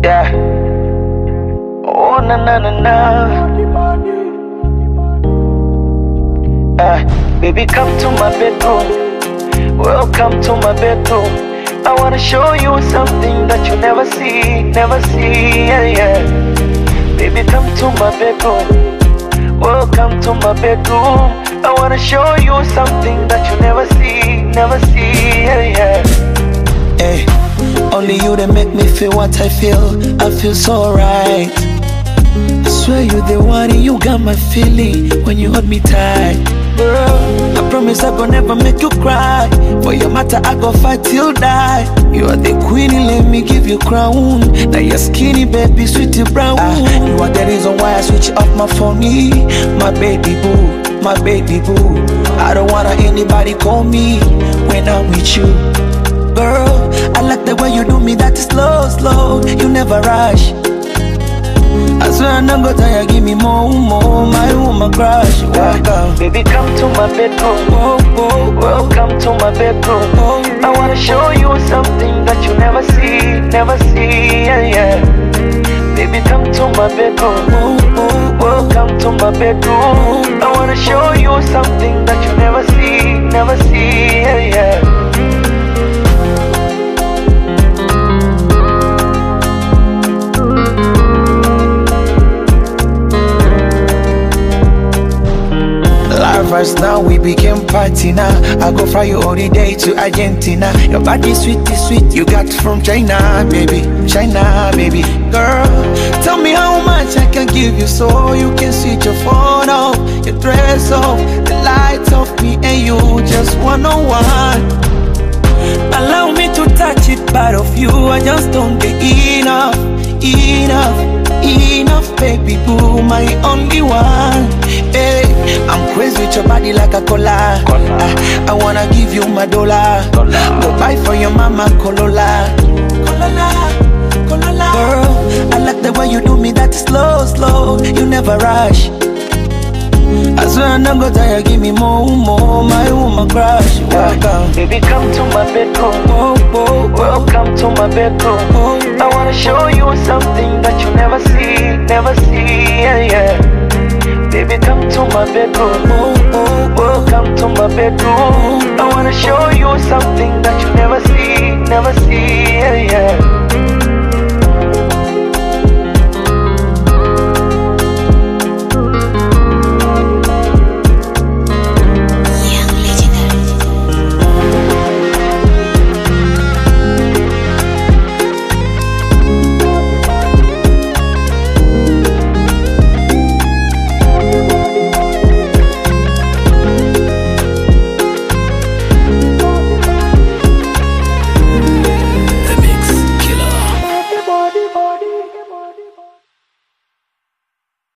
Yeah. Oh na na na na. Baby, come to my bedroom. Welcome to my bedroom. I wanna show you something that you never see, never see. Yeah, yeah. Baby, come to my bedroom. Welcome to my bedroom. I wanna show you something that you never see, never see. Yeah, yeah. Hey, only you that make me feel what I feel. I feel so right. I swear you the one and you got my feeling when you hold me tight. Girl, I promise I gon' never make you cry. For your matter I gon' fight till die. You are the queen, let me give you crown. Now you're skinny baby, sweetie brown. You are the reason why I switch off my phone. My baby boo, my baby boo. I don't wanna anybody call me when I'm with you. Girl, I like the way you do me, that is slow, slow. You never rush. I swear I'm not gonna tire, give me more, my woman crush. Welcome, baby, come to my bedroom. Whoa, whoa, whoa. Welcome to my bedroom. Whoa. I wanna show you something that you never see, never see. Yeah, yeah. Baby, come to my bedroom. Whoa, whoa. Welcome to my bedroom. I wanna show you something that you never see, never see. Yeah, yeah. First now we became party now. I go fly you all the day to Argentina. Your body sweet is sweet, you got from China, baby. China, baby. Girl, tell me how much I can give you so you can switch your phone off, your dress off, the lights off, me and you just one-on-one. Allow me to touch it, part of you I just don't get enough, enough, enough, baby boo, my only one. Hey, I'm crazy with your body like a cola. I wanna give you my dollar. Go buy for your mama Corolla. Girl, I like the way you do me, that is slow, slow. You never rush. I swear I'm not gonna tire, give me more, my woman crush. Welcome, baby, come to my bedroom. Whoa, whoa, whoa. Welcome to my bedroom. Whoa. I wanna show you something that you never see, never see. Yeah, yeah. Baby, come to my bedroom. Welcome to my bedroom. I wanna show you something that you never see, never see.